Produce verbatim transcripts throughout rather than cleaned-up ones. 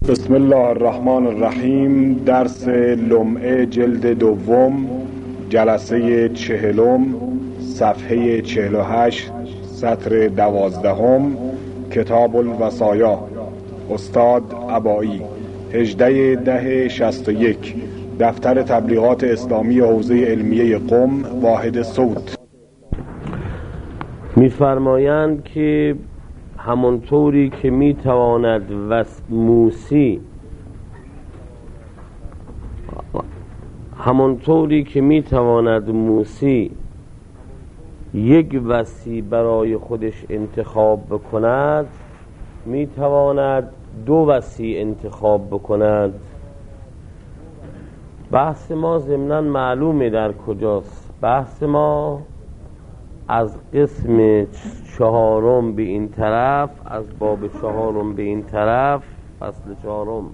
بسم الله الرحمن الرحیم. درس لمعه جلد دوم، جلسه چهلم، صفحه چهل و هشت، سطر دوازدهم، کتاب الوصایا، استاد عبایی، هجده ده شصت و یک، دفتر تبلیغات اسلامی حوزه علمیه قم، واحد صوت. می‌فرمایند که همانطوری که میتواند موسی همانطوری که میتواند موسی یک وصی برای خودش انتخاب بکند، میتواند دو وصی انتخاب بکند. بحث ما ضمناً معلومه در کجاست. بحث ما از قسم چهارم به این طرف، از باب چهارم به این طرف، فصل چهارم،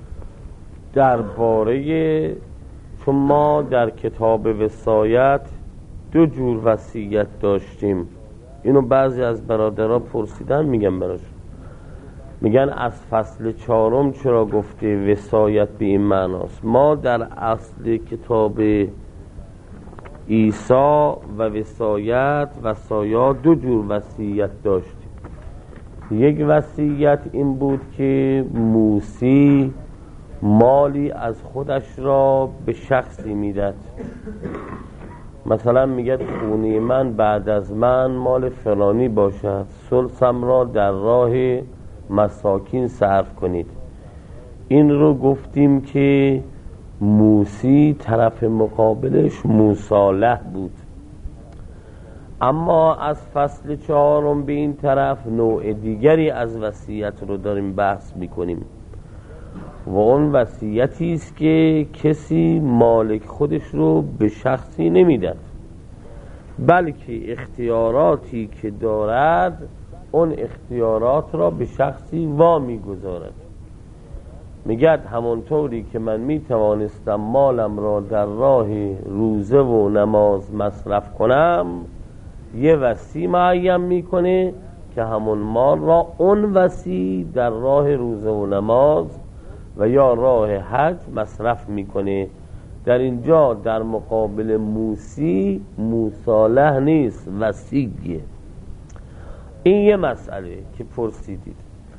درباره، چون ما در کتاب وصایت دو جور وصیت داشتیم. اینو بعضی از برادرها پرسیدن، میگم براش، میگن از فصل چهارم چرا گفته وصایت به این معناست. ما در اصل کتاب عیسی و وصایت وصایا دو جور وصیت داشتیم. یک وصیت این بود که موسی مالی از خودش را به شخصی میداد. مثلا میگه خونه من بعد از من مال فلانی باشد، ثلثم را در راه مساکین صرف کنید. این رو گفتیم که موسی طرف مقابلش مصالح بود. اما از فصل چهارم به این طرف نوع دیگری از وصیت رو داریم بحث میکنیم و اون وصیتی است که کسی مالک خودش رو به شخصی نمیداد، بلکه اختیاراتی که دارد اون اختیارات را به شخصی وا میگذارد. میگد همونطوری که من میتوانستم مالم را در راه روزه و نماز مصرف کنم، یه وصی معین میکنه که همون مال را اون وصی در راه روزه و نماز و یا راه حج مصرف میکنه. در اینجا در مقابل موسی مصالح نیست، وصیه. این یه مسئله که پرسیدید.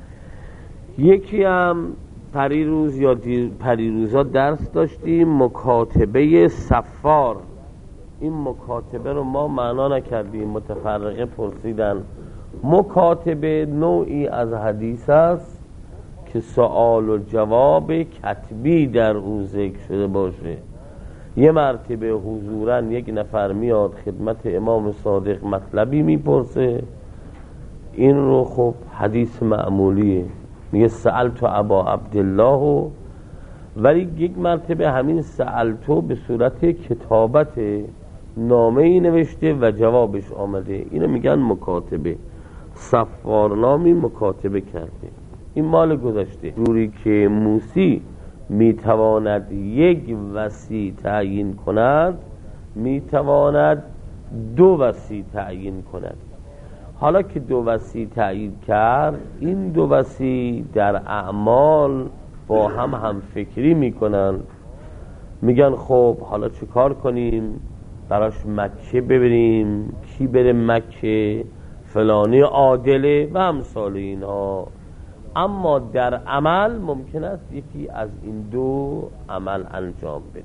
یکی هم پریروز یا پریروزا درس داشتیم، مکاتبه سفار. این مکاتبه رو ما معنا نکردیم، متفرقه پرسیدن. مکاتبه نوعی از حدیث است که سوال و جواب کتبی در او ذکر شده باشه. یه مرتبه حضوراً یک نفر میاد خدمت امام صادق مطلبی میپرسه، این رو خب حدیث معمولیه، میگه سألتو ابا عبدالله، ولی یک مرتبه همین سألتو به صورت کتابت نامه ای نوشته و جوابش آمده. اینو میگن مکاتبه. سفارنامی مکاتبه کرده. این مال گذشته. جوری که موسی میتواند یک وصی تعیین کند، میتواند دو وصی تعیین کند. حالا که دو وصی تعیین کرد، این دو وصی در اعمال با هم هم فکری میکنن. میگن خب حالا چه کار کنیم؟ براش مکه ببریم، کی بره مکه؟ فلانی عادله و امثال اینها. اما در عمل ممکن است یکی از این دو عمل انجام بده.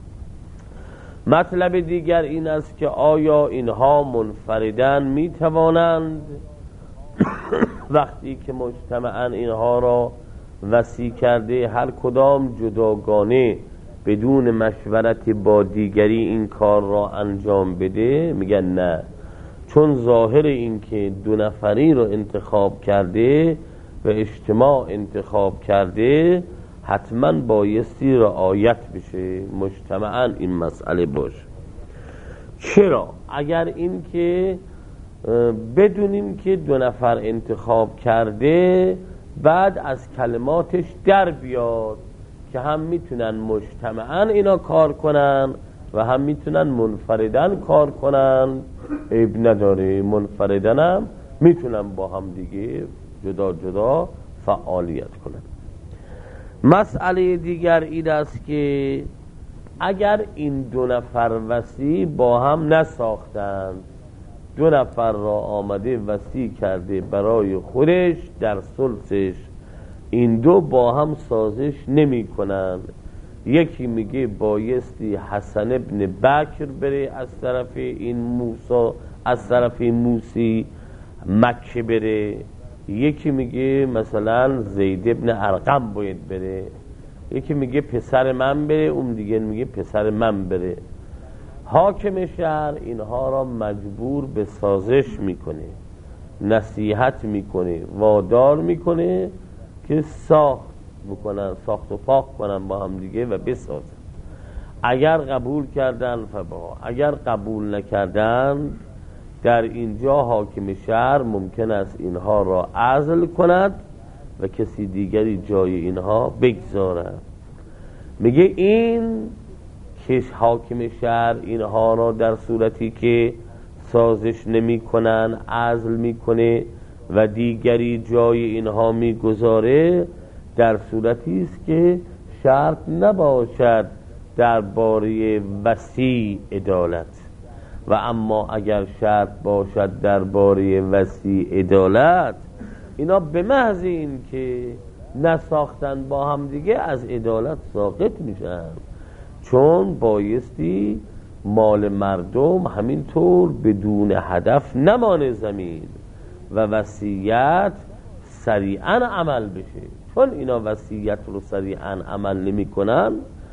مطلب دیگر این است که آیا اینها منفردن می توانند وقتی که مجتمعاً اینها را وصی کرده هر کدام جداگانه بدون مشورت با دیگری این کار را انجام بده؟ میگن نه، چون ظاهر این که دو نفری رو انتخاب کرده و اجتماع انتخاب کرده حتما بایستی رعایت بشه، مجتمعاً این مسئله باشه. چرا؟ اگر این که بدونیم که دو نفر انتخاب کرده، بعد از کلماتش در بیاد که هم میتونن مجتمعاً اینا کار کنن و هم میتونن منفردن کار کنن، عیب نداره. منفردن هم میتونن با هم دیگه جدا جدا فعالیت کنن. مسئله دیگر این است که اگر این دو نفر وصی با هم نساختند، دو نفر را آمده وصی کرده برای خودش در ثلثش، این دو با هم سازش نمی کنند. یکی میگه بایستی حسن ابن بکر بره از طرف این موسی، از طرف موسی مکه بره، یکی میگه مثلا زید ابن ارقم باید بره، یکی میگه پسر من بره، اون دیگه میگه پسر من بره. حاکم شهر اینها را مجبور به سازش میکنه، نصیحت میکنه، وادار میکنه که ساخت بکنن، ساخت و پاک کنن با هم دیگه و بسازن. اگر قبول کردن فبا، اگر قبول نکردن در اینجا حاکم شهر ممکن است اینها را عزل کند و کسی دیگری جای اینها بگذارد. میگه این که حاکم شهر اینها را در صورتی که سازش نمی کنن عزل میکنه و دیگری جای اینها میگذاره، در صورتی است که شرط نباشد درباره وصی عدالت، و اما اگر شرط باشد درباره وصی عدالت، اینا به محض این که نساختن با هم دیگه از عدالت ساقط میشن، چون بایستی مال مردم همینطور بدون هدف نمانه زمین و وصیت سریعا عمل بشه. چون اینا وصیت رو سریعا عمل نمی کنن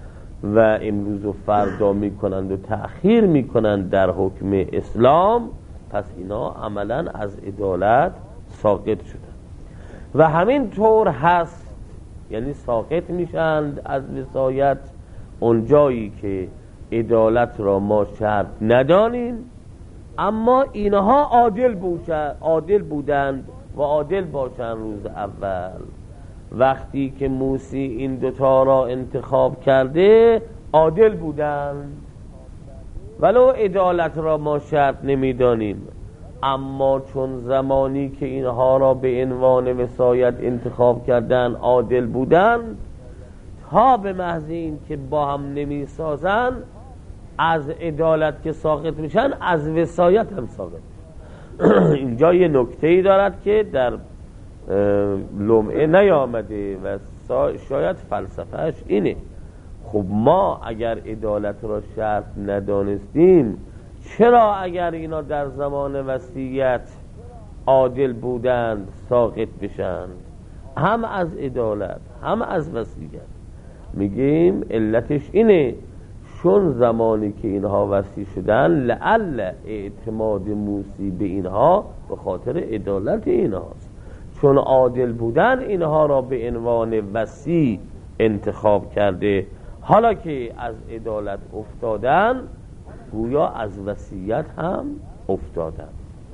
و امروز و فردا می کنند و تأخیر می کنند در حکم اسلام، پس اینا عملا از عدالت ساقط شدن و همین طور هست، یعنی ساقط میشند از وصایت اونجایی که عدالت را ما شرط ندانیم، اما اینها عادل بودند عادل بودند و عادل باشند. روز اول وقتی که موسی این دوتا را انتخاب کرده عادل بودند، ولو عدالت را ما شرط نمیدانیم، اما چون زمانی که اینها را به عنوان وصایت انتخاب کردن عادل بودند، تا به محض این که با هم نمی سازن از عدالت که ساقط میشن از وصایت هم ساقط میشن. اینجا یه نکته‌ای دارد که در لمعه نیامده و شاید فلسفهش اینه. خب ما اگر عدالت را شرط ندانستیم، چرا اگر اینا در زمان وصیت عادل بودند ساقط بشند، هم از عدالت هم از وصیت؟ میگیم علتش اینه، چون زمانی که اینها وصی شدن لعل اعتماد موسی به اینها به خاطر عدالت اینهاست، چون عادل بودن اینها را به عنوان وصی انتخاب کرده، حالا که از عدالت افتادن گویا از وصیت هم افتادن.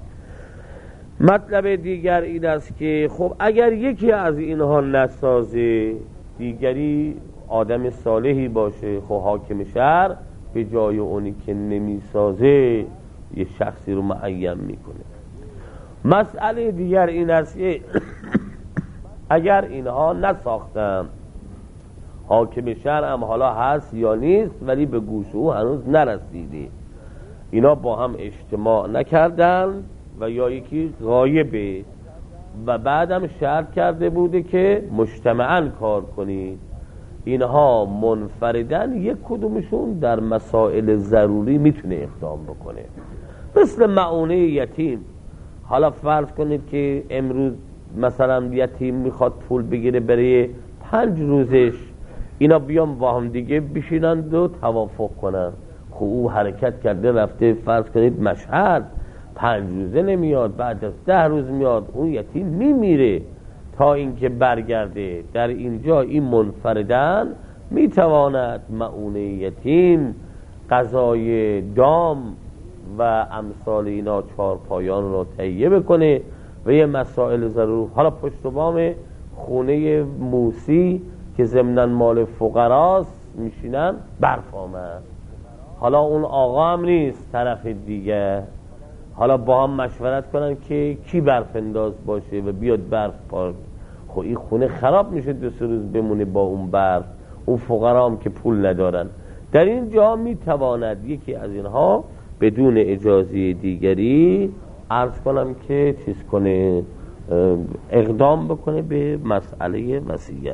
مطلب دیگر این است که خب اگر یکی از اینها نسازه، دیگری آدم صالحی باشه، خب حاکم شهر به جای اونی که نمی سازه یه شخصی رو معین میکنه. مسئله دیگر این است که اگر اینها نساختن، حاکم شهر هم حالا هست یا نیست ولی به گوش او هنوز نرسیده، اینا با هم اجتماع نکردن و یا یکی غایبه و بعدم شرط کرده بوده که مجتمعاً کار کنید، اینها منفردن یک کدومشون در مسائل ضروری میتونه اقدام بکنه، مثل معونه یتیم. حالا فرض کنید که امروز مثلا یتیم میخواد پول بگیره برای پنج روزش، اینا بیان با هم دیگه بشینند و توافق کنن. خب او حرکت کرده رفته فرض کنید مشهد، پنج روزه نمیاد، بعد از ده روز میاد، اون یتیم میمیره تا اینکه برگرده. در اینجا این منفردن میتواند معونه یتیم، قضای دام و امثال اینا چهار پایان را تهیه بکنه و یه مسائل ضرور. حالا پشت بام خونه موسی که ضمناً مال فقراست میشینن، برف آمد، حالا اون آقا هم نیست طرف دیگه، حالا با هم مشورت کنن که کی برف انداز باشه و بیاد برف پار. خب این خونه خراب میشه دو سه روز بمونه با اون برف، اون فقرا هم که پول ندارن. در این جا میتواند یکی از اینها بدون اجازه دیگری عرض کنم که چیز کنه، اقدام بکنه به مسئله وصیت.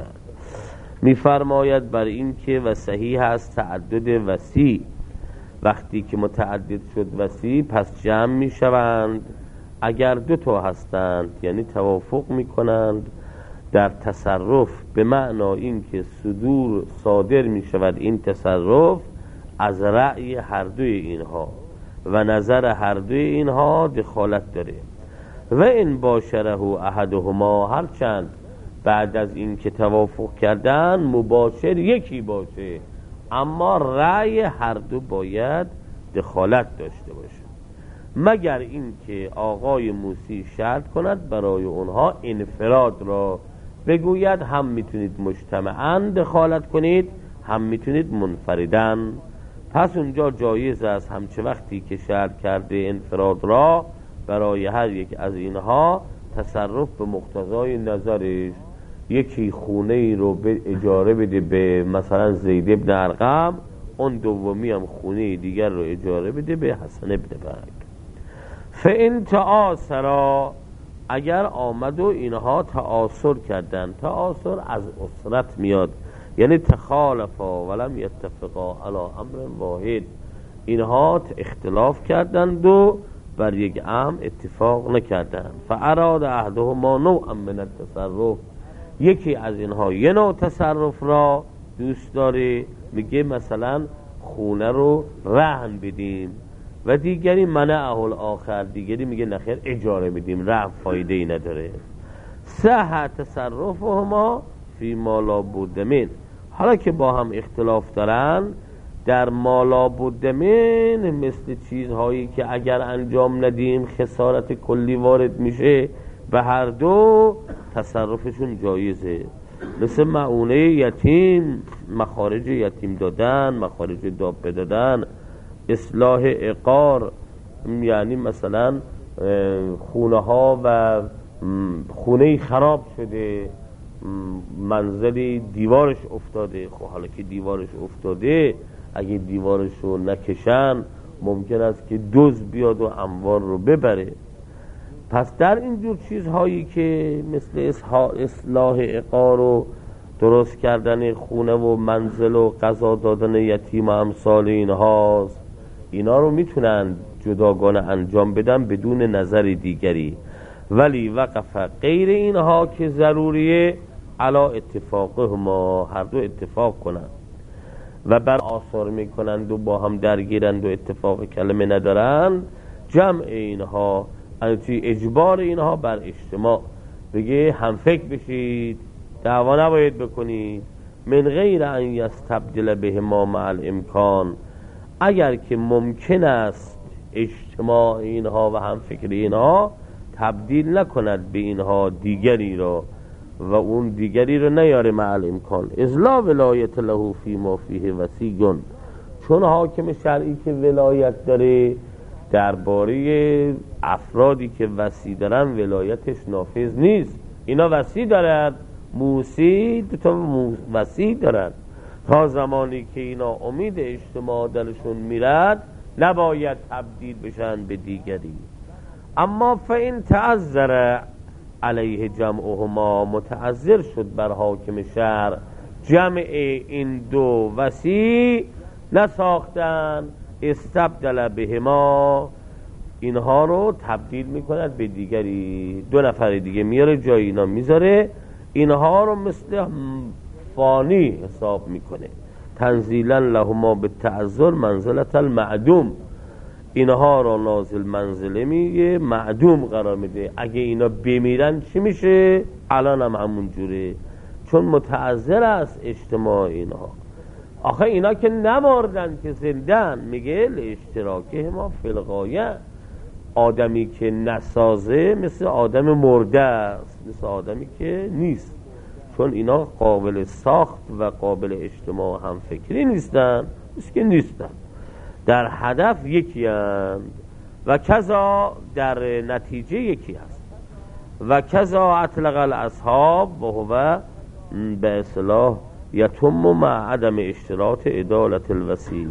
میفرماید بر این که و صحیح است تعدد وصی، وقتی که متعدد شد وصی پس جمع میشوند اگر دو تا هستند، یعنی توافق میکنند در تصرف، به معنا این که صدور صادر میشود این تصرف از رأی هر دوی اینها و نظر هر دوی اینها دخالت داره. و این باشره احدهما، هرچند بعد از این که توافق کردن مباشر یکی باشه، اما رأی هر دو باید دخالت داشته باشه، مگر این که آقای موسی شرط کند برای اونها انفراد را، بگوید هم میتونید مجتمعاً دخالت کنید هم میتونید منفرداً. پس اونجا جایز است همچه وقتی که شرط کرده انفراد را برای هر یک از اینها تصرف به مقتضای نظرش، یکی خونه ای رو به اجاره بده به مثلا زید ابن ارقم، اون دومی هم خونه دیگر رو اجاره بده به حسن ابن برک. فإن تعاصرا، اگر آمد و اینها تعاصر کردن، تعاصر از اسرت میاد، یعنی تخالفا ولم یتفقا علی امر واحد، اینها اختلاف کردند و بر یک امر اتفاق نکردند. فاراد احدهما نوعا من التصرف، یکی از اینها یه نوع تصرف را دوست داره، میگه مثلا خونه رو رهن بدیم، و دیگری منعه الاخر، دیگری میگه نخیر اجاره بدیم، رهن فایده ای نداره. صح تصرفهما فی ما لا بد من، حالا که با هم اختلاف دارن در ما لا بد من، مثل چیزهایی که اگر انجام ندیم خسارت کلی وارد میشه، به هر دو تصرفشون جایزه. مثل معونه یتیم، مخارج یتیم دادن، مخارج دابه دادن، اصلاح عقار، یعنی مثلا خونه ها و خونه خراب شده، منزلی دیوارش افتاده، خب حالا که دیوارش افتاده اگه دیوارش رو نکشن ممکن است که دزد بیاد و اموال رو ببره. پس در اینجور چیزهایی که مثل اصلاح عقار و درست کردن خونه و منزل و غذا دادن یتیم و امثال اینهاست، اینا رو میتونن جداگانه انجام بدن بدون نظر دیگری، ولی وقف غیر اینها که ضروریه علا اتفاقهما، هر دو اتفاق کنند و بر آثار میکنند و با هم درگیرند و اتفاق کلمه ندارند، جمع اینها، اجبار اینها بر اجتماع، بگه هم فکر بشید، دعوا نباید بکنید، من غیر ان یستبدل بهما مع الامکان، اگر که ممکن است اجتماع اینها و هم فکر اینها تبدیل نکند به اینها دیگری را و اون دیگری را نیاره مع الامکان. اذلا ولایت له فی ما فیه وصیٌ، چون حاکم شرعی که ولایت داره درباره افرادی که وصی دارن ولایتش نافذ نیست. اینا وصی دارن، موسی دو تا وصی دارن، تا زمانی که اینا امید اجتماع دلشون میرد نباید تبدیل بشن به دیگری. اما فإن تعذر علیه جمعهما، متعذر شد بر حاکم شهر جمع این دو وصی نساختن، استبدل بهما، اینها رو تبدیل میکند به دیگری، دو نفر دیگه میاره جای اینا میذاره، اینها رو مثل فانی حساب میکنه. تنزیلا لهما بالتعذر منزلت المعدوم، اینها را نازل منزله میگه معدوم قرار میده. اگه اینا بمیرن چی میشه؟ الان هم همون جوره، چون متعذر است اجتماع اینها. آخه اینا که نماردن که زندن، میگه لاشتراکه ما فی الغایه، آدمی که نسازه مثل آدم مرده است، مثل آدمی که نیست، چون اینا قابل ساخت و قابل اجتماع هم فکری نیستن، مثل که نیستن، در هدف یکی هستند و کذا در نتیجه یکی هست. و کذا اطلق الاصحاب و هو به اصطلاح یتم مع عدم اشتراط عدالت الوصی.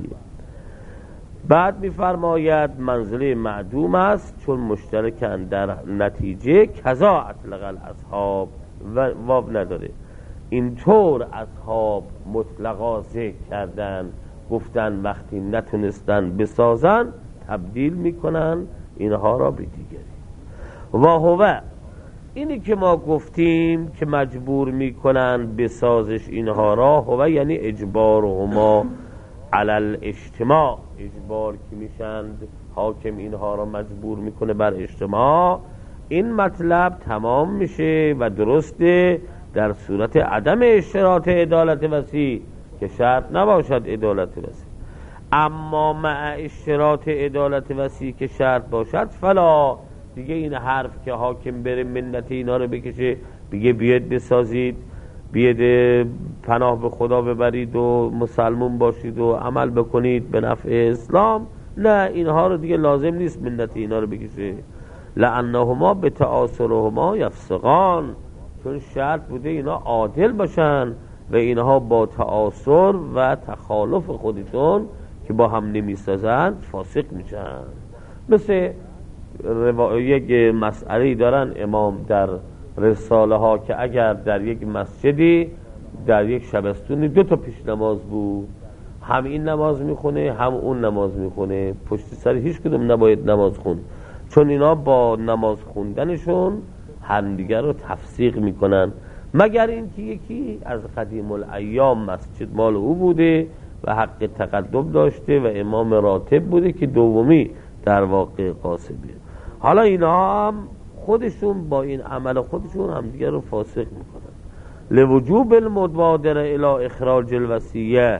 بعد میفرماید منزله معدوم است چون مشترکن در نتیجه. کذا اطلق الاصحاب و واب نداره، اینطور اصحاب مطلقا ذکر کردن، گفتن وقتی نتونستن بسازن تبدیل میکنن اینها را به دیگری. و هو اینی که ما گفتیم که مجبور میکنن بسازش اینها را، هو یعنی اجبارهما علی الاجتماع، اجبار که میشند حاکم اینها را مجبور میکنه بر اجتماع. این مطلب تمام میشه و درسته در صورت عدم اشتراط عدالت وصی که شرط نباشد عدالت وصی. اما مع اشتراط عدالت وصی که شرط باشد فلا، دیگه این حرف که حاکم بره منت اینا رو بکشه بگه بیاد بسازید، بیاد پناه به خدا ببرید و مسلمون باشید و عمل بکنید به نفع اسلام، نه، اینها رو دیگه لازم نیست منت اینا رو بکشه. لانهما به تعاصرهما یفسقان، چون شرط بوده اینا عادل باشن و اینها با تعاصر و تخالف خودشون که با هم نمیسازن فاسق میشن. مثل روا... یک مسئله دارن امام در رساله ها که اگر در یک مسجدی در یک شبستونی دو تا پیش نماز بود، هم این نماز میخونه هم اون نماز میخونه، پشت سر هیچ کدوم نباید نماز خون، چون اینا با نماز خوندنشون همدیگر رو تفسیق میکنن، مگر اینکه یکی از قدیم الایام مسجد مال او بوده و حق تقدم داشته و امام راتب بوده که دومی در واقع قاصده. حالا اینا هم خودشون با این عمل خودشون همدیگر رو فاسق میکنن. لوجوب المبادره الی اخراج الوصیه،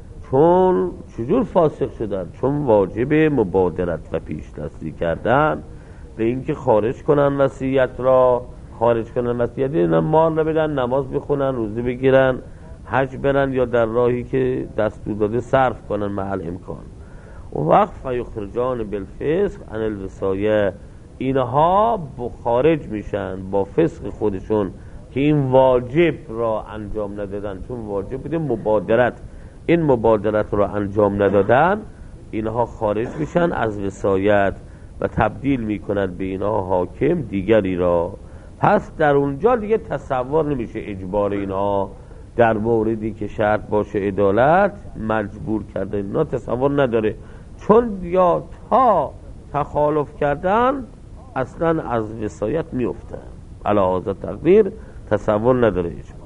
چون چجور فاسق شدن؟ چون واجب مبادرت و پیش دستی کردن به اینکه خارج کنن وصیت را، خارج کنن وصیت، اینا مال رو بدن، نماز بخونن، روزه بگیرن، حج برن یا در راهی که دستور داده صرف کنن محل امکان. و وقت فیخرجان بالفسق عن الوصایه، اینها خارج میشن با فسق خودشون که این واجب را انجام ندادن، چون واجب بوده مبادرت، این مبادرت را انجام ندادن، اینها خارج میشن از وصایت و تبدیل میکنن به اینها حاکم دیگری را. پس در اونجا دیگه تصور نمیشه اجبار اینها در موردی که شرط باشه عدالت مجبور کردن، اینا تصور نداره، چون یا تا تخالف کردن اصلا از وصایت میفتن، علی هذا تقدیر تصور نداره اجبار.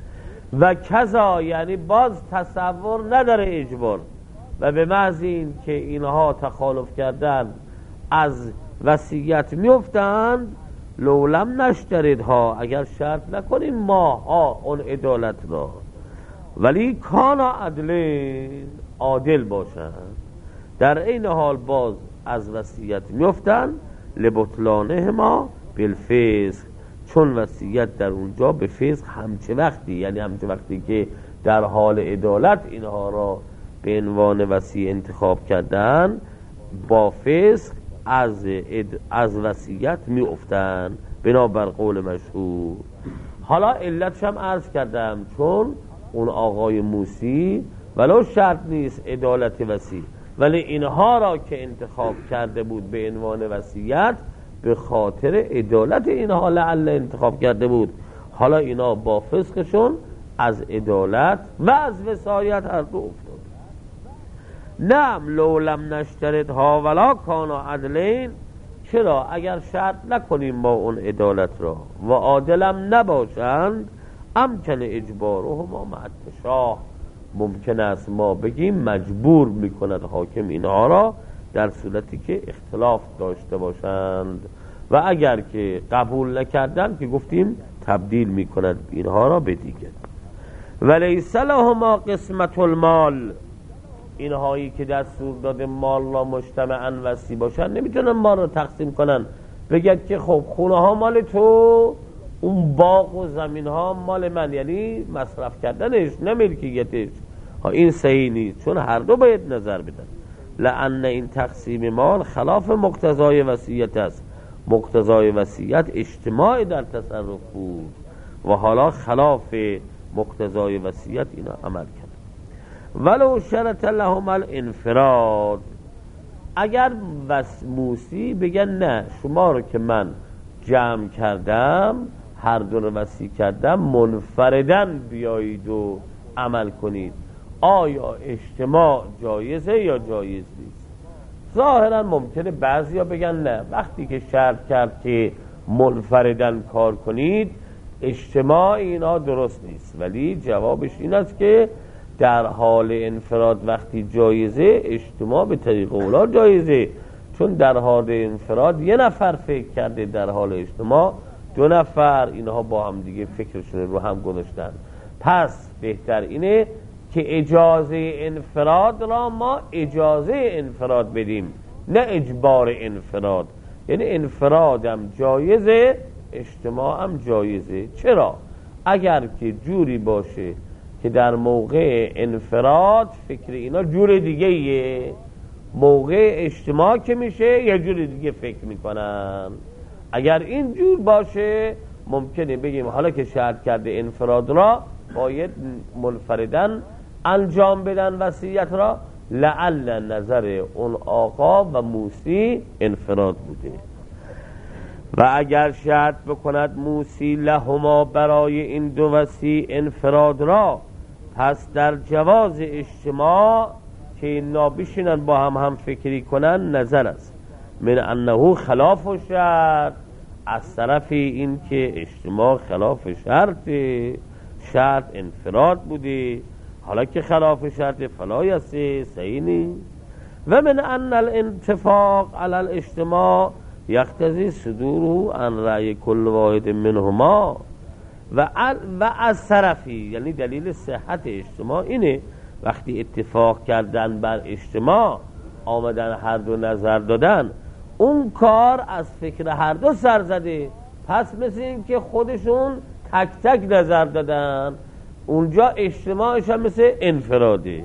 و کذا یعنی باز تصور نداره اجبار، و به محض این که اینها تخالف کردن از وصیت میفتند. لولم نشترید ها، اگر شرط نکنیم ما ها اون عدالت را، ولی کانا عدلین، عادل باشند، در این حال باز از وصیت میفتند. لبطلانه ما بالفسق، چون وصیت در اونجا به فسق همچه وقتی، یعنی همچه وقتی که در حال عدالت اینها را به عنوان وصی انتخاب کردن، با فسق از از وصیت می افتن بنابر قول مشهور. حالا علتش هم عرض کردم، چون اون آقای موسی ولو شرط نیست عدالت وصی، ولی اینها را که انتخاب کرده بود به عنوان وصیت به خاطر عدالت اینها لعل انتخاب کرده بود. حالا اینا با فسقشون از عدالت و از وصایت هر دو افتاد. نعم لولم نشترط ها ولا کانا عدلین، چرا اگر شرط نکنیم با اون عدالت را و عادلم نباشند، امکن اجبارهما مع التشاه، ممکن است ما بگیم مجبور میکند حاکم اینها را در صورتی که اختلاف داشته باشند، و اگر که قبول نکردن که گفتیم تبدیل میکند اینها را به دیگر. ولیس لهما قسمت المال، اینهایی که دستور داده مال را مجتمعاً وصی باشن نمیتونن مال را تقسیم کنن، بگید که خب خونه ها مال تو، اون باغ و زمین ها مال من، یعنی مصرف کردنش نه ملکیتش. این صحیح نیست، چون هر دو باید نظر بدن. لأن این تقسیم مال خلاف مقتضای وصیت است، مقتضای وصیت اجتماع در تصرف بود و حالا خلاف مقتضای وصیت اینا عمل کرد. ولو شرط لهم الانفراد، اگر موسی بگن نه شما رو که من جمع کردم هر دو رو وصی کردم منفردن بیایید و عمل کنید، آیا اجتماع جایزه یا جایز نیست؟ ظاهرا ممکنه بعضیا بگن نه، وقتی که شرط کرد که منفردن کار کنید اجتماع اینا درست نیست، ولی جوابش این است که در حال انفراد وقتی جایزه اجتماع به طریق اولا جایزه، چون در حال انفراد یه نفر فکر کرده، در حال اجتماع دو نفر اینها با هم دیگه فکرشون رو هم گذاشتن. پس بهتر اینه که اجازه انفراد را ما اجازه انفراد بدیم نه اجبار انفراد، یعنی انفرادم جایزه اجتماع هم جایزه. چرا؟ اگر که جوری باشه که در موقع انفراد فکر اینا جور دیگه یه، موقع اجتماع که میشه یه جور دیگه فکر میکنن. اگر این جور باشه ممکنه بگیم حالا که شرط کرده انفراد را باید منفردن انجام بدن وصیت را، لعل نظر اون آقا و موسی انفراد بوده. و اگر شرط بکند موسی لهما برای این دو وصی انفراد را، پس در جواز اجتماع که اینا بشینن با هم هم فکری کنن نظر است، من انه خلاف شرط، از طرف این که اجتماع خلاف شرط، شرط انفراد بوده، حالا که خلاف شرط فلا یسه صحیح نیست. و من ان الانتفاق علی الاجتماع یقتضی صدوره عن رأی کل واحد منهما، و و از طرفی یعنی دلیل صحت اجتماع اینه وقتی اتفاق کردن بر اجتماع آمدن هر دو نظر دادن، اون کار از فکر هر دو سر زده، پس مثل این که خودشون تک تک نظر دادن، اونجا اجتماعش هم مثل انفراده.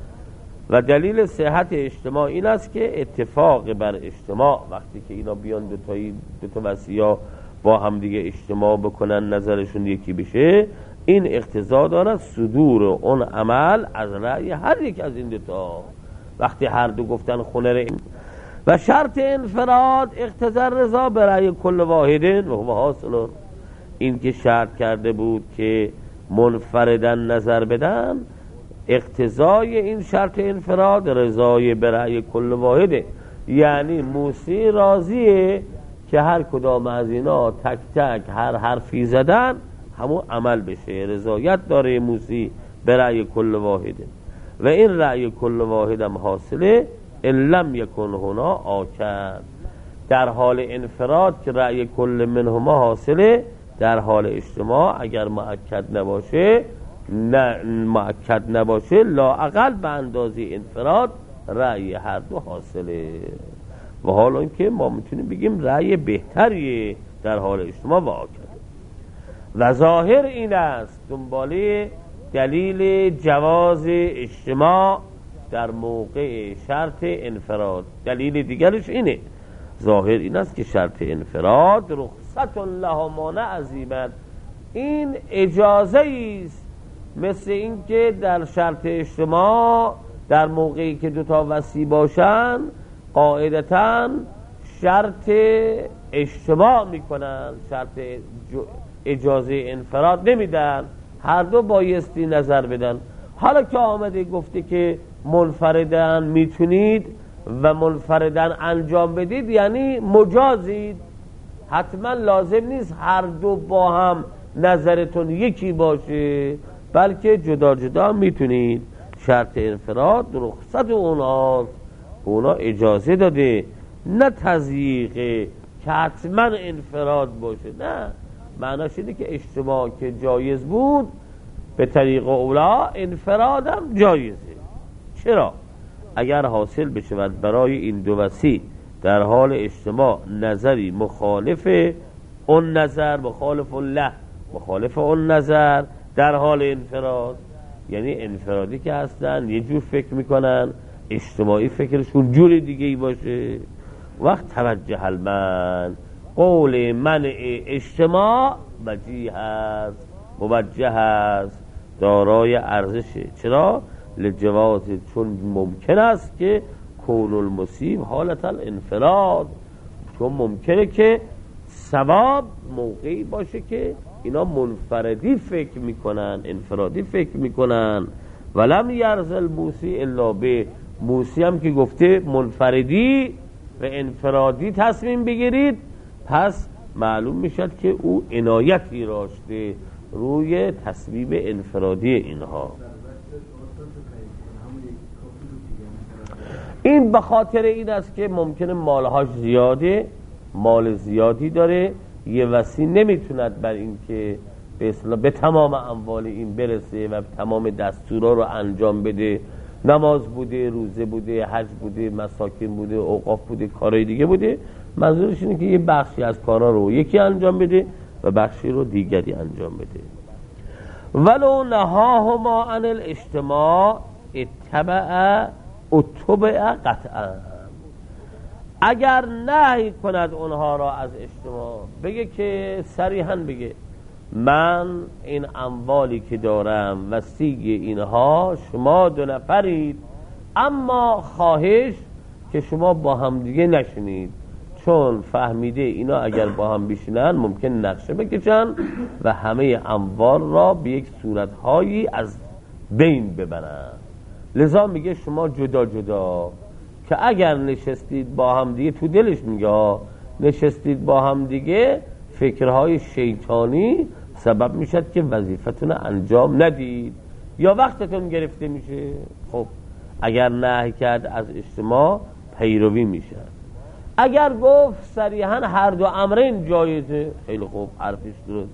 و دلیل صحت اجتماع این است که اتفاق بر اجتماع وقتی که اینا بیان دو تایی دو تا وصیا با هم دیگه اجتماع بکنن نظرشون یکی بشه، این اقتضا دارد صدور اون عمل از رأی هر یک از این دو تا. وقتی هر دو گفتن خونه و شرط انفراد اقتضا رضا به رأی کل واحدن و هو حاصل، این که شرط کرده بود که منفردن نظر بدن، اقتضای این شرط انفراد رضای به رأی کل واحده، یعنی موسی راضیه که هر کدام از اینا تک تک هر حرفی زدن همون عمل بشه، رضایت داره موسی به رأی کل واحده. و این رأی کل واحد هم حاصله ان لم یکن هنا آکد، در حال انفراد که رأی کل منهما حاصله، در حال اجتماع اگر مؤکد نباشه نه مؤکد نباشه لااقل به اندازه انفراد رأی هر دو حاصله. و حالا اینکه ما میتونیم بگیم رأی بهتریه در حال اجتماع واقع کرده. و ظاهر این است دنباله دلیل جواز اجتماع در موقع شرط انفراد، دلیل دیگرش اینه، ظاهر این است که شرط انفراد رخصت لهما عظیمت، این اجازه است، مثل این که در شرط اجتماع در موقعی که دوتا وصی باشن قاعدتاً شرط اجتماع میکنن، شرط اجازه انفراد نمیدن، هر دو بایستی نظر بدن. حالا که آمده گفته که منفردن میتونید و منفردن انجام بدید، یعنی مجازید، حتما لازم نیست هر دو با هم نظرتون یکی باشه، بلکه جدا جدا میتونید. شرط انفراد رخصت اوناست، اونا اجازه داده، نه تضییقه که حتما انفراد باشه، نه، معناش اینه که اجتماع که جایز بود به طریق اولا انفرادم جایزه. چرا؟ اگر حاصل بشود برای این دو وصی در حال اجتماع نظری مخالف اون نظر، مخالف الله مخالف اون نظر در حال انفراد، یعنی انفرادی که هستن یه جور فکر میکنن، اجتماعی فکرشون جور دیگه ای باشه، وقت توجه المن قول منع اجتماع وجیه است، موجه است، دارای ارزشه. چرا؟ لجواز، چون ممکن است که کون المصیب حالت الانفراد، چون ممکنه که ثواب موقعی باشه که اینا منفردی فکر میکنن، انفرادی فکر میکنن. ولم یرزل موسی الا به، موسی هم که گفته منفردی و انفرادی تصمیم بگیرید، پس معلوم میشد که او عنایتی داشته روی تصویب انفرادی اینها. این به خاطر این است که ممکنه مالهاش زیاده، مال زیادی داره، یه وسی نمیتوند بر این که به اصطلاح به تمام اموال این برسه و تمام دستورا رو انجام بده. نماز بوده، روزه بوده، حج بوده، مساکین بوده، اوقاف بوده، کارهای دیگه بوده. منظورش اینه که یه بخشی از کارا رو یکی انجام بده و بخشی رو دیگری انجام بده. ولو نهاهما عن الاجتماع اتبع اتبع قطعا، اگر نهی کند اونها را از اجتماع، بگه که صریحاً بگه من این اموالی که دارم وسیع اینها، شما دو نفرید، اما خواهش که شما با هم دیگه نشینید، چون فهمیده اینا اگر با هم بشینن ممکن نقشه بکشن و همه اموال را به یک صورتهایی از بین ببرن. لذا میگه شما جدا جدا، که اگر نشستید با هم دیگه، تو دلش میگه نشستید با هم دیگه، فکرهای شیطانی سبب میشد که وظیفتون انجام ندید یا وقتتون گرفته میشه. خب اگر نهی کرد از اجتماع، پیروی میشه. اگر گفت صریحاً هر دو امرین جایزه، خیلی خوب، حرفش درست.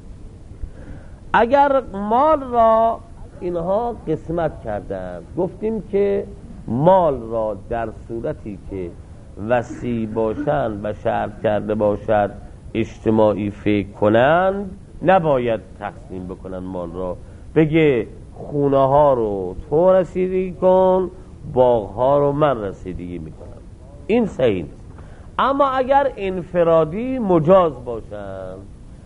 اگر مال را اینها قسمت کردن، گفتیم که مال را در صورتی که وسیع باشند و شرط کرده باشد اجتماعی فکر کنند، نباید تقسیم بکنن مال را. بگه خونه ها رو تو رسیدگی کن، باغ ها رو من رسیدگی میکنم، این صحیح نیست. اما اگر انفرادی مجاز باشند،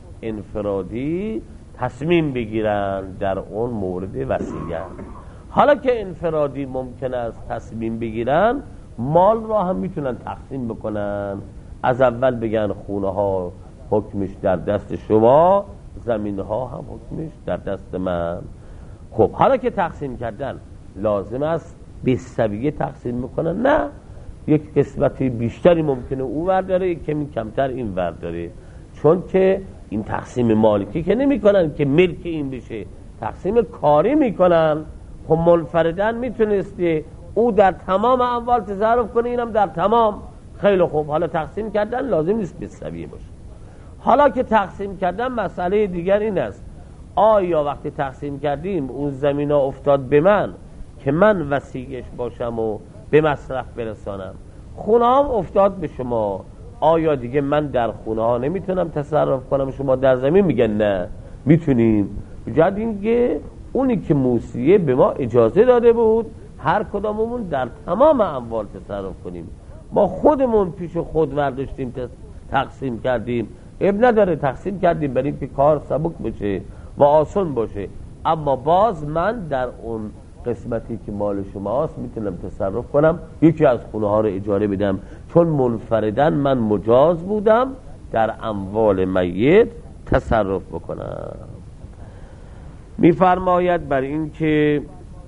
انفرادی تصمیم بگیرن در اون مورد وصیت. حالا که انفرادی ممکن است تصمیم بگیرن، مال را هم میتونن تقسیم بکنن. از اول بگن خونه ها حکمش در دست شما، زمین ها هم حکمش در دست من. خب حالا که تقسیم کردن، لازم است به سویه تقسیم میکنن؟ نه، یک قسمت بیشتری ممکنه او ورداره، یک کمی کمتر این ورداره. چون که این تقسیم مالکی که نمی کنن که ملک این بشه، تقسیم کاری میکنن. خب منفردن میتونسته او در تمام اموال تصرف کنه، اینم در تمام. خیلی خوب، حالا تقسیم کردن لازم نیست به سویه باشه. حالا که تقسیم کردن، مسئله دیگر این است، آیا وقتی تقسیم کردیم اون زمین ها افتاد به من که من وسیعش باشم و به مصرف برسانم، خونه هم افتاد به شما، آیا دیگه من در خونه ها نمیتونم تصرف کنم، شما در زمین؟ میگن نه، میتونیم. بجد اینکه اونی که موسیه به ما اجازه داده بود هر کداممون در تمام اموال تصرف کنیم، ما خودمون پیش خود ورداشتیم تقسیم کردیم، اب نداره تقسیم کردیم برای اینکه کار سبک بشه و آسان باشه. اما باز من در اون قسمتی که مال شماست میتونم تصرف کنم، یکی از خونه ها رو اجاره بدم، چون منفردن من مجاز بودم در اموال میت تصرف بکنم. میفرماید بر این که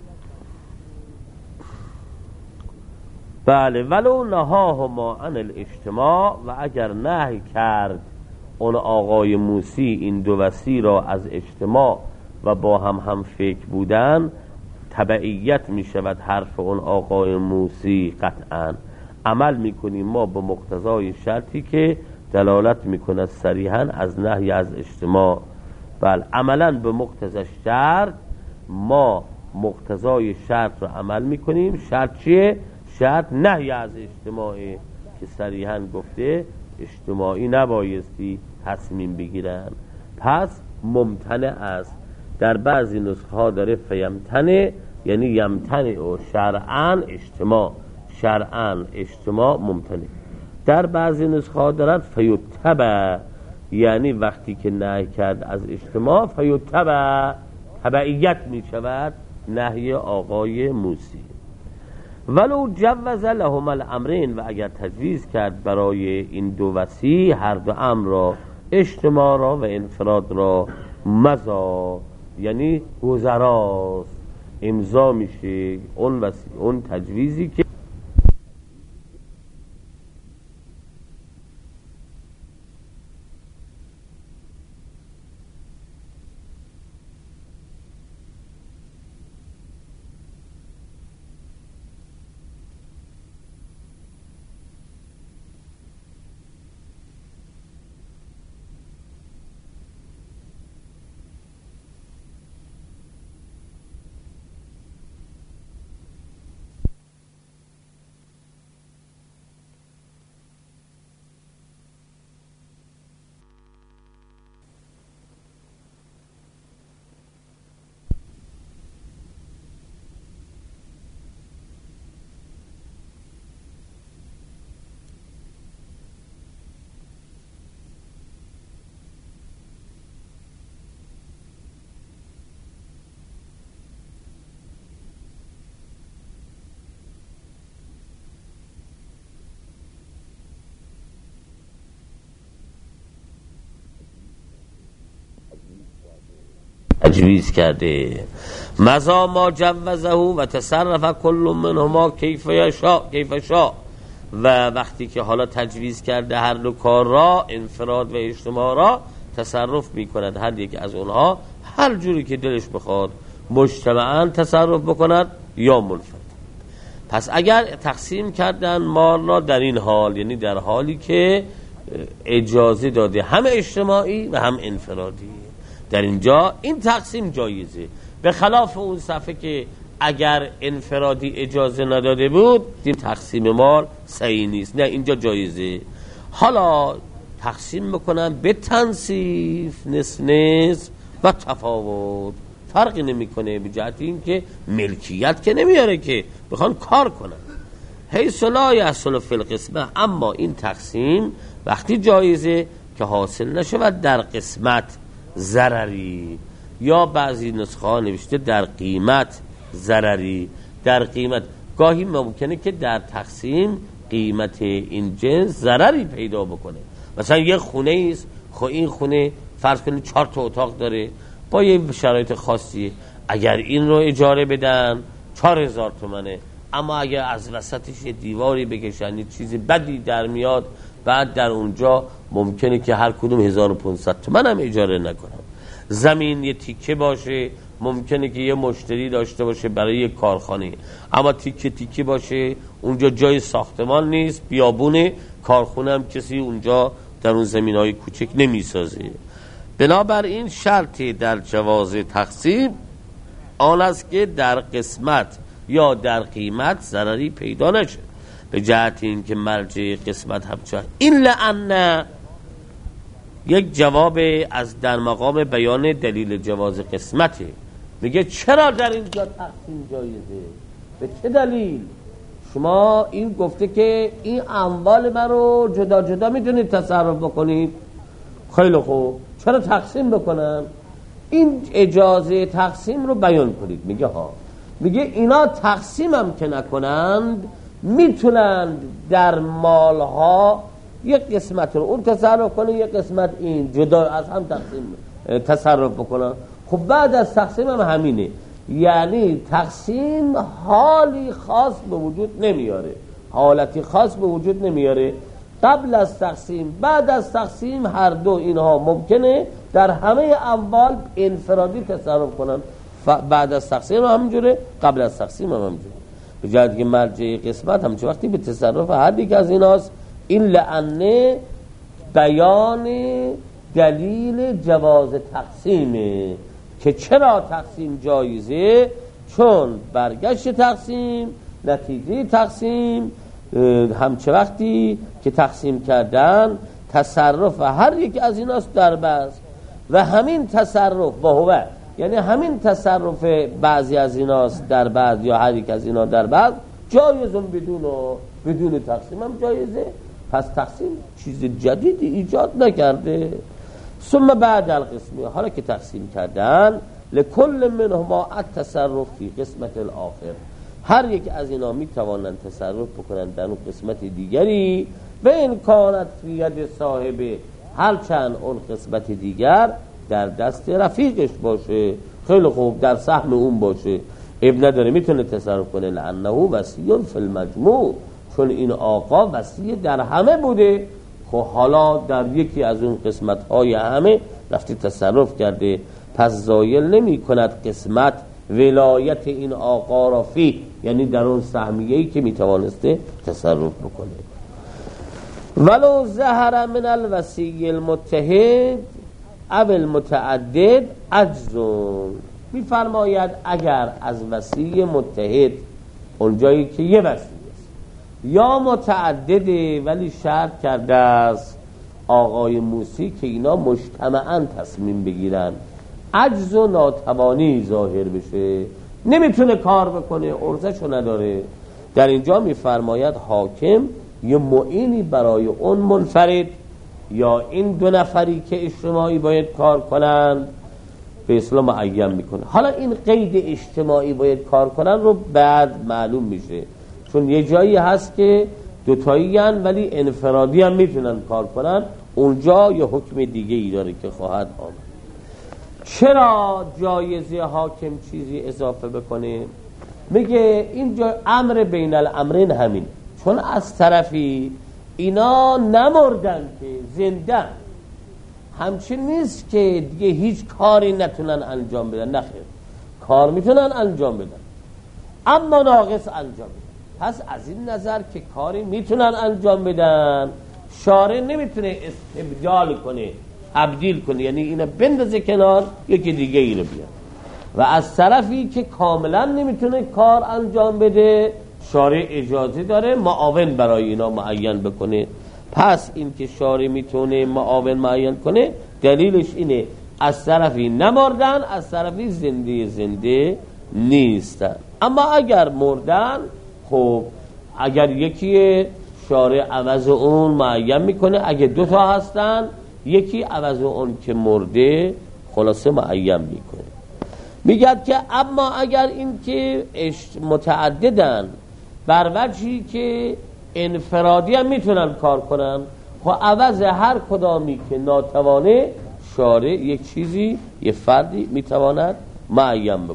بله ولو نهاهما عن الاجتماع، و اگر نهی کرد اون آقای موسی این دو وصی را از اجتماع و با هم هم فکر بودن، تبعیت می شود حرف اون آقای موسی قطعا. عمل می کنیم ما به مقتضای شرطی که دلالت می کند صریحا از نهی از اجتماع. بله، عملا به مقتضای شرط ما مقتضای شرط رو عمل می کنیم. شرط چیه؟ شرط نهی از اجتماعی که صریحا گفته اجتماعی نبایستی تصمیم بگیرن، پس ممتنع است. در بعضی نسخه ها داره فیمتنع، یعنی یمتنع و شرعاً اجتماع، شرعاً اجتماع ممتنع. در بعضی نسخه دارد فیتبع، یعنی وقتی که نهی کرد از اجتماع فیتبع تبعیت می شود نهی آقای موسی. ولو جوز لهم الامرین، و اگر تجویز کرد برای این دو وصی هر دو امر را، اجتماع را و انفراد را، مضا یعنی گذراست، امضا میشه اون وصی، اون تجویزی که تجویز کرده. مضا ما جوزه و تصرف کل منهما کیف یشاء کیف شاء، و وقتی که حالا تجویز کرده هر دو کار را، انفراد و اجتماع را، تصرف می کند هر یک از اونها هر جوری که دلش بخواد، مجتمعاً تصرف بکند یا منفرد. پس اگر تقسیم کردن مال را در این حال، یعنی در حالی که اجازه داده هم اجتماعی و هم انفرادی، در اینجا این تقسیم جایزه، به خلاف اون صفحه که اگر انفرادی اجازه نداده بود این تقسیم مال صحیح نیست. نه، اینجا جایزه. حالا تقسیم بکنن به تنصیف، نصف نصف و تفاوت، فرقی نمیکنه به جهت این که ملکیت که نمیاره که بخوان کار کنن. حیث لا یحصل فی القسمه، اما این تقسیم وقتی جایزه که حاصل نشود در قسمت ضرری، یا بعضی نسخه ها نوشته در قیمت ضرری. در قیمت گاهی ممکنه که در تقسیم قیمت این جنس ضرری پیدا بکنه. مثلا یه خونه است، خب این خونه فرض کنید چهار تا اتاق داره با یه شرایط خاصی، اگر این رو اجاره بدن چهار هزار تومنه، اما اگر از وسطش یه دیواری بکشن یه چیزی بدی در میاد، بعد در اونجا ممکنه که هر کدوم هزار و پانصد تومن هم اجاره نکنن. زمین یه تیکه باشه، ممکنه که یه مشتری داشته باشه برای یه کارخانه، اما تیکه تیکه باشه، اونجا جای ساختمان نیست، بیابونه، کارخونه هم کسی اونجا در اون زمینهای کوچک نمیسازه. بنابراین شرطی در جواز تقسیم آن است که در قسمت یا در قیمت ضرری پیدا نشه، به جهت این که مرجع قسمت همچنان این لعنه یک جواب از در مقام بیان دلیل جواز قسمته. میگه چرا در اینجا تقسیم جایزه؟ به چه دلیل؟ شما این گفته که این اموال من رو جدا جدا میتونید تصرف بکنید، خیلی خوب، چرا تقسیم بکنن؟ این اجازه تقسیم رو بیان کنید. میگه ها، میگه اینا تقسیم هم که نکنند میتونند در مالها یک قسمت رو اون تصرف کنه، یک قسمت این جدا از هم تقسیم تصرف بکنن. خب بعد از تقسیم هم همینه، یعنی تقسیم حالی خاص به وجود نمیاره، حالتی خاص به وجود نمیاره. قبل از تقسیم، بعد از تقسیم، هر دو اینها ممکنه در همه اموال انفرادی تصرف کنن. بعد از تقسیم هم همینجوره، قبل از تقسیم هم همینجوره، به جهت که مرجع قسمت هم چه وقتی به تصرف هر یک از ایناست. این لعنه بیان دلیل جواز تقسیمه که چرا تقسیم جایزه، چون برگشت تقسیم، نتیجه تقسیم همچه وقتی که تقسیم کردن تصرف هر یک از ایناست در بعض، و همین تصرف با هو، یعنی همین تصرف بعضی از ایناست در بعض یا هر یک از اینا در بعض، جایزون بدون بدون تقسیم هم جایزه. پس تقسیم چیز جدیدی ایجاد نکرده. ثم بعد القسم، حالا که تقسیم کردن، لکل منهما التصرف فی قسمت الاخر، هر یک از اینا میتوانند تصرف بکنند در اون قسمت دیگری. و این کانت فی ید صاحبه، هرچند اون قسمت دیگر در دست رفیقش باشه، خیلی خوب در سهم اون باشه، اب نداره، میتونه تصرف کنه. لانه وصی فی المجموع، چون این آقا وصی در همه بوده که حالا در یکی از اون قسمت های همه رفتی تصرف کرده، پس زایل نمی کند قسمت ولایت این آقا را فی، یعنی در اون سهمیه‌ای که میتوانسته تصرف بکنه. ولو ظهر من الوصی المتحد او المتعدد عجزون، میفرماید اگر از وصی متحد، اونجایی که یه وصی است، یا متعدده ولی شرط کرده است آقای موسی که اینا مجتمعاً تصمیم بگیرن، عجز و ناتوانی ظاهر بشه، نمیتونه کار بکنه، عرضشو نداره، در اینجا میفرماید حاکم یه معینی برای اون منفرد یا این دو نفری که اجتماعی باید کار کنن به اصطلاح معین میکنه. حالا این قید اجتماعی باید کار کنن رو بعد معلوم میشه، چون یه جایی هست که دوتایی هن ولی انفرادی هم میتونن کار کنن، اونجا یه حکم دیگه ای داره که خواهد آمد. چرا جایزه حاکم چیزی اضافه بکنه؟ میگه اینجا امر بین الامرین همین، چون از طرفی اینا نمردن که زنده، همچین نیست که دیگه هیچ کاری نتونن انجام بدن، نخیر، کار میتونن انجام بدن اما ناقص انجام بدن. پس از این نظر که کاری میتونن انجام بدن، شارع نمیتونه استبدال کنه، تبدیل کنه، یعنی اینا بندازه کنار یکی دیگه ای رو بیاد. و از طرفی که کاملا نمیتونه کار انجام بده، شارع اجازه داره معاون برای اینا معین بکنه. پس این که شارع میتونه معاون معین کنه دلیلش اینه از طرفی نمردن، از طرفی زنده زنده نیستن. اما اگر مردن، خب اگر یکی شارع عوض اون معین میکنه، اگه دوتا هستن یکی عوض اون که مرده خلاصه معین میکنه. میگد که اما اگر این که متعددن بر وجهی که انفرادی هم میتونن کار کنن، خب عوض هر کدامی که ناتوانه، شارع یک چیزی یه فردی میتواند معین بکنه.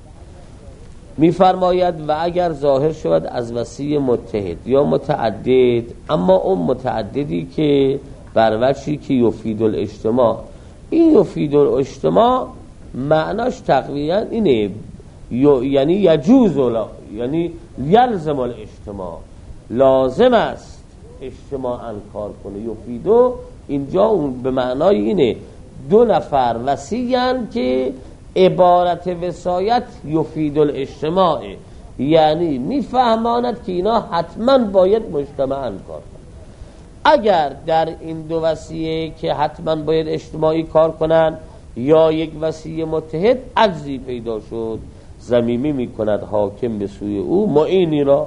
میفرماید و اگر ظاهر شود از وصی متحد یا متعدد، اما اون متعددی که بر وجهی که یفید الاجتماع، این یفید الاجتماع معناش تقریبا اینه، یعنی یجوز، یعنی یلزم الاجتماع، لازم است اجتماعاً کار کنه. یفیدو اینجا اون به معنای اینه دو نفر وصیان که عبارت وصایت یفید الاجتماع، یعنی میفهماند که اینا حتما باید مجتمعاً کار کنن. اگر در این دو وصیه که حتما باید اجتماعی کار کنن یا یک وصیه متحد عجزی پیدا شد، ضمیمی میکند حاکم به سوی او معینی را.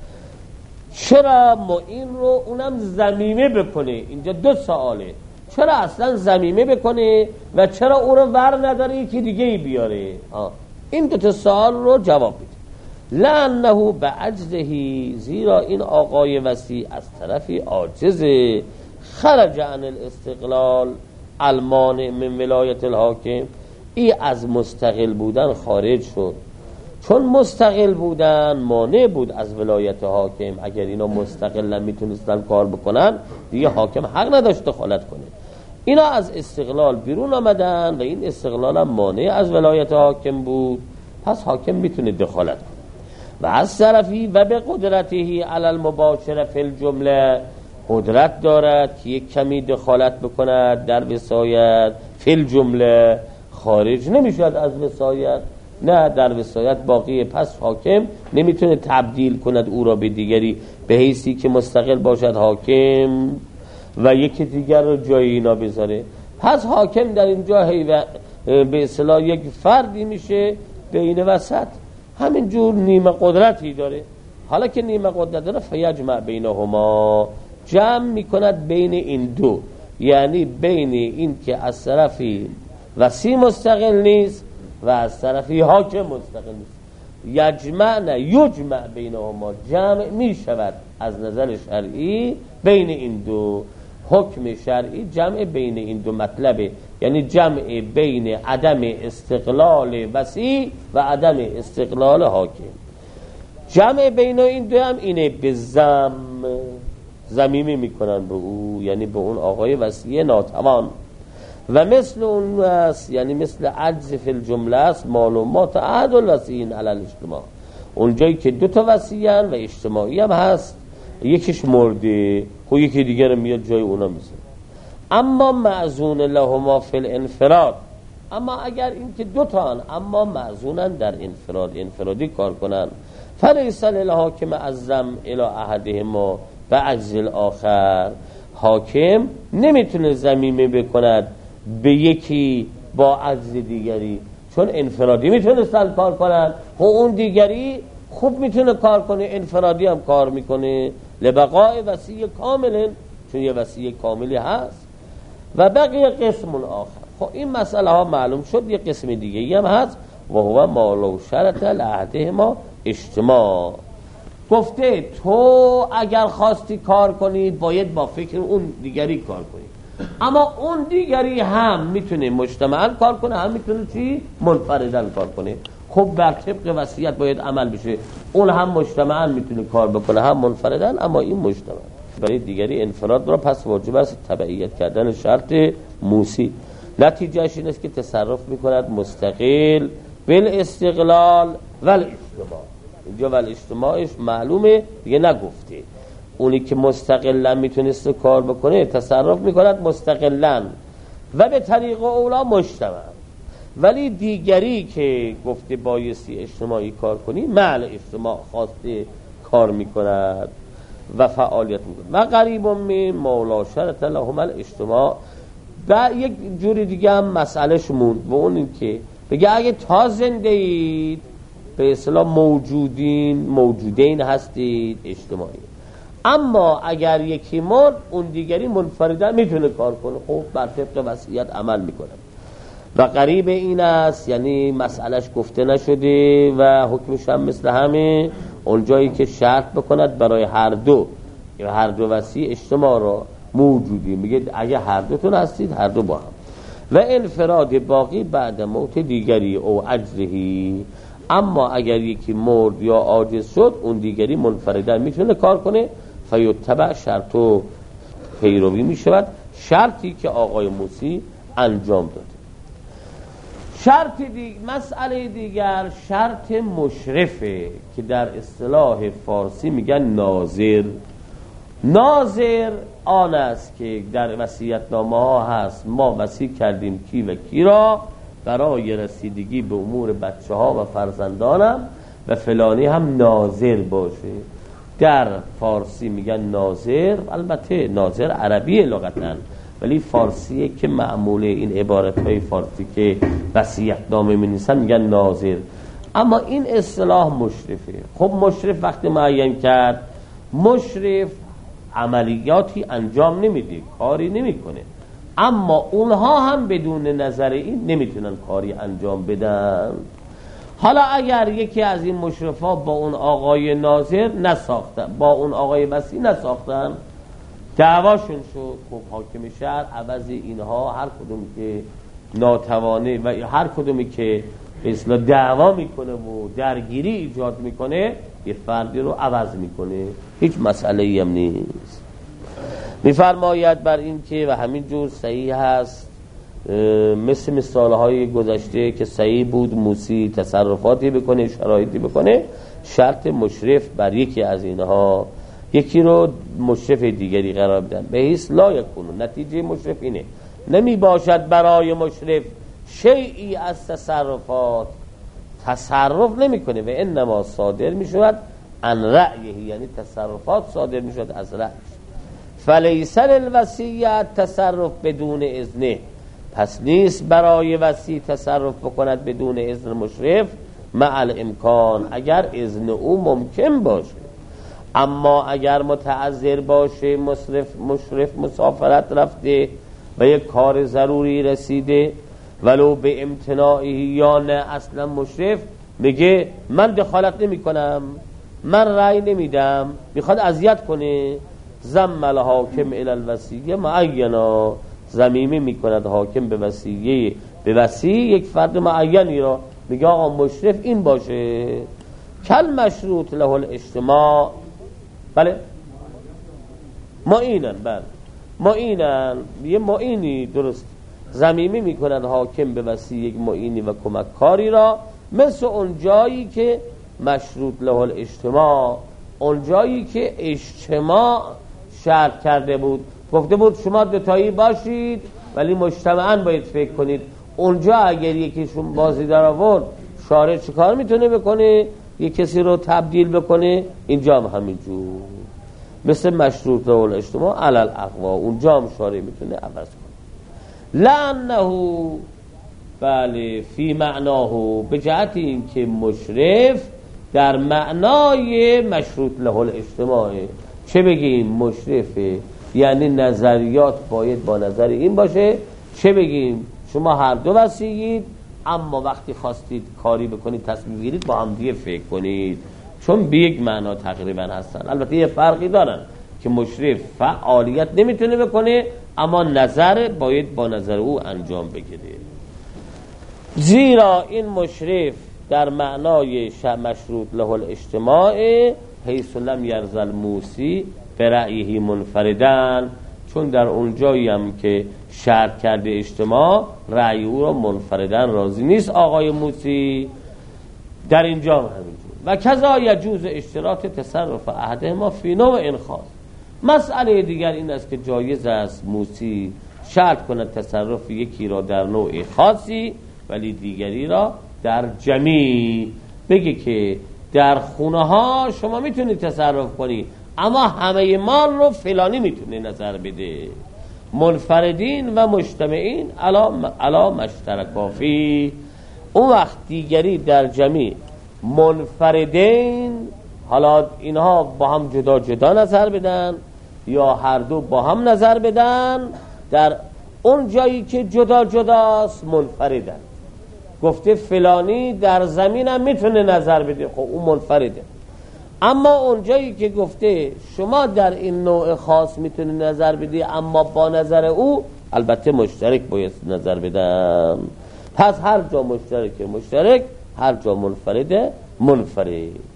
چرا معین رو اونم ضمیمه بکنه؟ اینجا دو سواله، چرا اصلا ضمیمه بکنه و چرا او رو ور نداره یکی دیگه ای بیاره؟ آه. این دو تا سوال رو جواب بده. لانه بعجزه، زیرا این آقای وصی از طرفی عاجزه، خرج عن الاستقلال المانع من ولایت الحاکم، ای از مستقل بودن خارج شد، چون مستقل بودن مانع بود از ولایت حاکم. اگر اینا مستقلا میتونستن کار بکنن دیگه حاکم حق نداشت دخالت کنه. اینا از استقلال بیرون آمدن و این استقلال هم مانع از ولایت حاکم بود، پس حاکم میتونه دخالت کنه. و از طرفی و به قدرته علی المباشره فی الجمله، قدرت دارد که یک کمی دخالت بکند در وصایت، فی الجمله خارج نمیشد از وصایت، نه در وصایت باقیه. پس حاکم نمیتونه تبدیل کند او را به دیگری به حیثی که مستقل باشد حاکم و یکی دیگر رو جای اینا بذاره. پس حاکم در اینجا به اصطلاح یک فردی میشه بین وسط، همینجور نیمه قدرتی داره. حالا که نیمه قدرت داره فیجمع بینهما، جمع میکند بین این دو، یعنی بین این که از طرفی وصی مستقل نیست و از طرفی حاکم مستقل نیست. یجمع نه یجمع بینهما، جمع میشود از نظر شرعی بین این دو. حکم شرعی جمع بین این دو مطلبه، یعنی جمع بین عدم استقلال وصی و عدم استقلال حاکم. جمع بین این دو هم اینه، به زم زمیمی میکنن به او، یعنی به اون آقای وصی ناتوان. و مثل اون است، یعنی مثل عجز فی الجمله است معلومات عهد الوصیین علی الاجتماع، اونجایی که دو تا وصیان و اجتماعی هم هست، یکیش مرده خب یکی دیگر میاد جای اونا میزنه. اما معزون لهما فی الانفراد، اما اگر این که دو تا هن اما معزونن در انفراد، انفرادی کار کنن، فلیس للحاکم عزم الی احدهما و عجز الاخر، حاکم نمیتونه ضمیمه بکند به یکی با عجز دیگری، چون انفرادی میتونستن کار کنن و اون دیگری خوب میتونه کار کنه، انفرادی هم کار میکنه، لبقاء وصی کامل، چون یه وصی کاملی هست. و بقیه قسم آخر، خب این مسئله ها معلوم شد. یه قسم دیگه هم هست و هو ما لو شرط لعهدهما اجتماع. گفته تو اگر خواستی کار کنی باید با فکر اون دیگری کار کنی، اما اون دیگری هم میتونه مجتمعاً کار کنه، هم میتونه چی؟ منفرداً کار کنه. خب بر طبق وصیت باید عمل بشه، اون هم مجتمعاً میتونه کار بکنه هم منفرداً، اما این مجتمع برای دیگری انفراد را، پس واجب است تبعیت کردن شرط موسی. نتیجهش این است که تصرف میکند مستقل بالاستقلال و الاجتماع. اینجا و الاجتماعش معلومه دیگه نگفته، اونی که مستقلا میتونست کار بکنه تصرف میکند مستقلا و به طریق اولا مجتمع، ولی دیگری که گفته بایستی اجتماعی کار کنی مع اجتماع خواسته کار میکند و فعالیت میکند. و قریب من مولا شرط لهم الاجتماع. و یک جوری دیگه هم مسئله شموند و اون این که بگه اگه تا زنده اید به اصطلاح موجودین موجودین هستید اجتماعی، اما اگر یکی مرد اون دیگری منفردا میتونه کار کنه، خب بر طبق وصیت عمل میکنه. و قریب این است، یعنی مسئلهش گفته نشده و حکمش هم مثل همه، اونجایی که شرط بکند برای هر دو یا هر دو وصی اجتماع را موجودی، میگه اگه هر دوتون هستید هر دو با هم. و انفراد باقی بعد موت دیگری او عجزهی، اما اگر یکی مرد یا عاجز شد اون دیگری منفردن میتونه کار کنه، فیتبع شرط و پیروی میشود شرطی که آقای موسی انجام داده. شرط دیگر، مسئله دیگر شرط مشرفه که در اصطلاح فارسی میگن ناظر. ناظر آن است که در وصیت‌نامه ها هست ما وصی کردیم کی و کی را برای رسیدگی به امور بچه ها و فرزندانم و فلانی هم ناظر باشه. در فارسی میگن ناظر، البته ناظر عربی لغتن، ولی فارسیه که معموله این عبارت های فارسی که وصیت‌نامه می‌نویسن میگن ناظر، اما این اصطلاح مشرفه. خب مشرف وقتی معین کرد، مشرف عملیاتی انجام نمیده، کاری نمیکنه، اما اونها هم بدون نظر این نمیتونن کاری انجام بدن. حالا اگر یکی از این مشرفا با اون آقای ناظر نساختن، با اون آقای وصی نساختن، دعواشون شد، خب حاکم شهر عوض اینها هر کدومی که ناتوانه و هر کدومی که به اصطلاح دعوا میکنه و درگیری ایجاد میکنه یه فردی رو عوض میکنه، هیچ مسئله ای هم نیست. میفرماید بر این که و همین جور صحیح هست مثل مثالهای گذشته که صحیح بود موسی تصرفاتی بکنه شرایطی بکنه، شرط مشرف بر یکی از اینها یکی رو مشرف دیگری قرار بدن. به هیچ لا یکونو، نتیجه مشرف اینه نمی باشد برای مشرف شیئی از تصرفات، تصرف نمی کنه و انما صادر می شود عن رأیه، یعنی تصرفات صادر می شود از رأیش. فلیس للوصیت تصرف بدون اذنه، پس نیست برای وصی تصرف بکند بدون اذن مشرف، مع الامکان اگر اذن او ممکن باشه. اما اگر متعذر باشه، مصرف مشرف مسافرت رفته و یک کار ضروری رسیده، ولو به امتناعی یا نه اصلا مشرف میگه من دخالت نمی کنم، من رأی نمیدم، میخواد اذیت کنه، ضم الحاکم الی الوصیه معینا، ضمیمه میکند حاکم به وصیه به وصی یک فرد معینی را، میگه آقا مشرف این باشه. کل مشروط له الاجتماع، بله معینن، بله معینن، یه معینی درست ضمیمه میکند حاکم به وصی یک معینی و کمککاری را، مثل اون جایی که مشروط له الاجتماع، اون جایی که اجتماع شرط کرده بود، گفته بود شما دوتایی باشید ولی مجتمعاً باید فکر کنید. اونجا اگر یکیشون بازی در آورد، شارع چه کار میتونه بکنه؟ یک کسی رو تبدیل بکنه. اینجا هم همینجور مثل مشروط له الاجتماع علی الاقوا، اونجا هم شارع میتونه عوض کنه. لعنه، بله فی معناه، به جهت این که مشرف در معنای مشروط له الاجتماع. چه بگیم مشرفه؟ یعنی نظریات باید با نظر این باشه. چه بگیم شما هر دو وصیید، اما وقتی خواستید کاری بکنید تصمیم بگیرید با هم دیگه فکر کنید، چون به یک معنا تقریبا هستن. البته یه فرقی دارن که مشرف فعالیت نمیتونه بکنه، اما نظر باید با نظر او انجام بگیره. زیرا این مشرف در معنای مشروط له الاجتماع حیث لم یرضى الموصی برأیه منفردن، چون در اون جایی هم که شرط کرده اجتماع، رأی او را منفردن راضی نیست آقای موصی، در اینجا هم همینجور. و کذا یجوز اشتراط تصرف احدهما فی نوع انخاص. مسئله دیگر این است که جایز است موصی شرط کند تصرف یکی را در نوع خاصی ولی دیگری را در جمعی. بگه که در خونه ها شما میتونید تصرف کنی، اما همه مال رو فلانی میتونه نظر بده. منفردین و مجتمعین علا مشترکا فی. اون وقت دیگری در جمعی. منفردین حالا اینها با هم جدا جدا نظر بدن یا هر دو با هم نظر بدن، در اون جایی که جدا جداست منفردن. گفته فلانی در زمینم میتونه نظر بده، خب اون منفرده. اما اون جایی که گفته شما در این نوع خاص میتونه نظر بدی، اما با نظر او البته مشترک باید نظر بدن. پس هر جا مشترک مشترک، هر جا منفرده منفرد.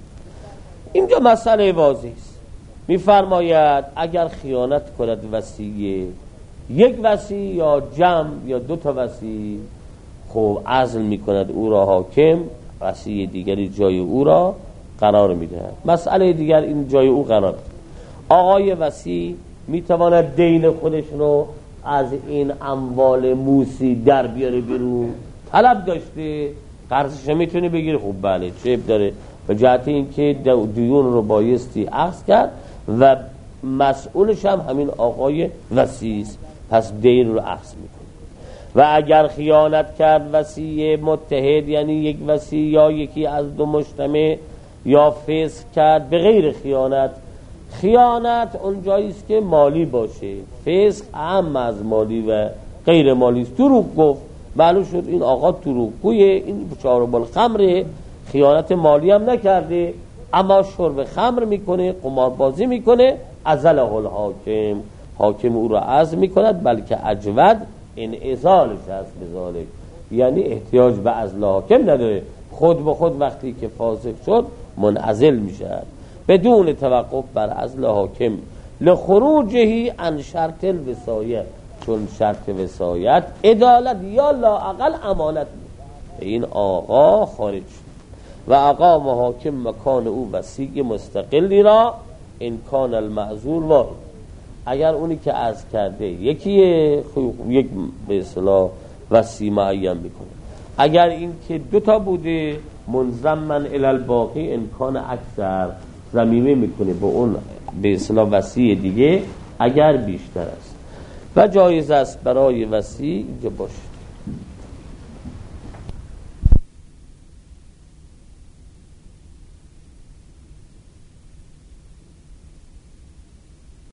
اینجا مسئله واضحه است. میفرماید اگر خیانت کند وصیه، یک وصی یا جمع یا دو تا وصی، خب عزل میکند او را حاکم، وصی دیگری جای او را قرار میده. مسئله دیگر این جای او قرار. آقای وصی میتواند دین خودش رو از این اموال موصی در بیاره بیرون، طلب داشته قرضش میتونه بگیره، خب بله چه داره، به جهت این که دیون رو بایستی اخذ کرد و مسئولش هم همین آقای وصی است، پس دین رو اخذ میکنه. و اگر خیانت کرد وصی متحد، یعنی یک وصی یا یکی از دو مجتمع، یا فسق کرد به غیر خیانت. خیانت اون جایی است که مالی باشه، فسق اهم از مالی و غیر مالی است. دروغ گفت، معلوم شد این آقا دروغگویه، این شارب الخمره، خیانت مالی هم نکرده اما شرب خمر میکنه، قماربازی میکنه. عزله الحاکم، حاکم او را عزل میکند، بلکه اجود انعزالش هست بذالک، یعنی احتیاج به عزل حاکم نداره، خود به خود وقتی که فاسق شد منعزل میشد بدون توقف بر عزل حاکم. لخروجه عن شرط الوصایت، چون شرط وصایت عدالت یا لااقل امانت این آقا خارج شد. و آقا حاکم مکان او وصی مستقلی را ان کان المعذور واحد، اگر اونی که عزل کرده یکیه، یک به اصطلاح وصی معین میکنه. اگر این که دو تا بوده منضمن الی الباقی ان کان اکثر، ضمیمه میکنه به اون به اصطلاح وصی دیگه اگر بیشتر است. و جایز است برای وصی اینجا باشه.